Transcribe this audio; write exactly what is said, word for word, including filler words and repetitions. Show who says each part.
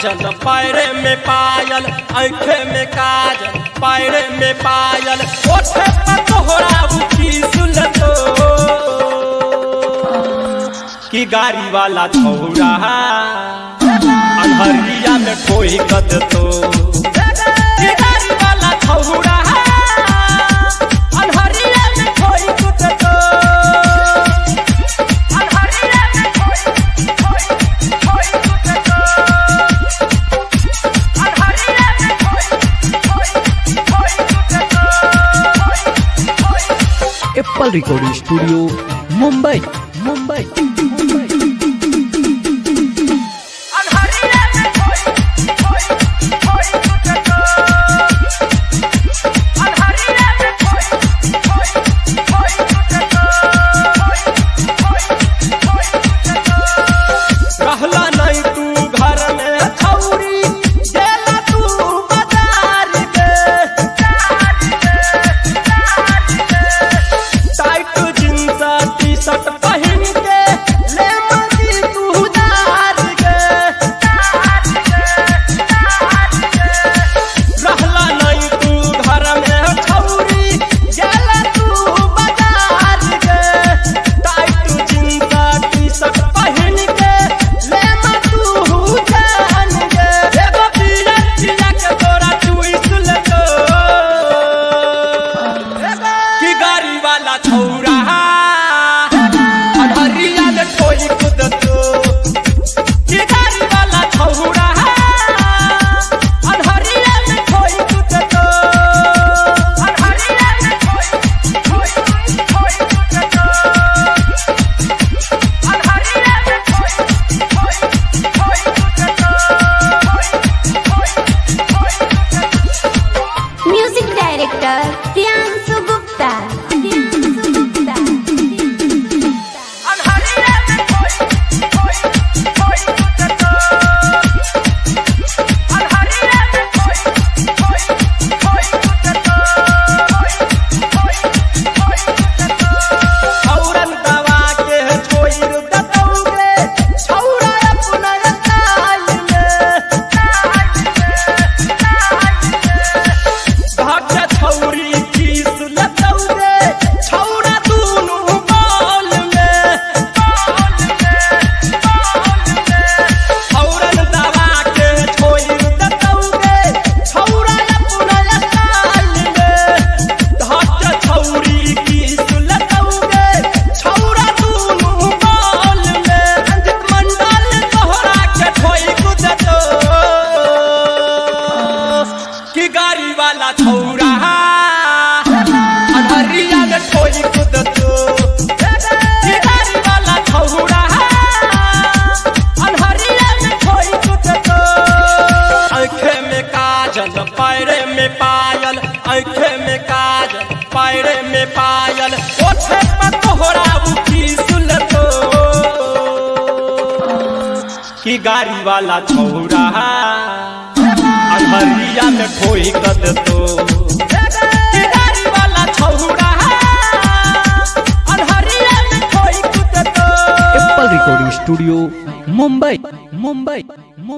Speaker 1: काजल पैरे में पायल, आँखे में काजल पैरे में पायल, ओठे पर तोहरा बुकी सुलतो कि गाड़ी वाला छौड़ा अनहरिया में कोई कद तो कि गाड़ी वाला छौड़ा अनहरिया में कोई कद तो अनहरिया में कोई कोई कोई कद तो अनहरिया में कोई कोई कोई कद तो।
Speaker 2: Apple recording studio Mumbai Mumbai
Speaker 1: पैरे में पायल, आँखे में काजल पैरे में पायल, ओठे पर तोहरा बुकी सुलतो कि गाड़ी वाला छौड़ा अनहरिया में कोई कद तो कि गाड़ी वाला छौड़ा अनहरिया में कोई कद तो।
Speaker 2: Apple recording studio Mumbai Mumbai.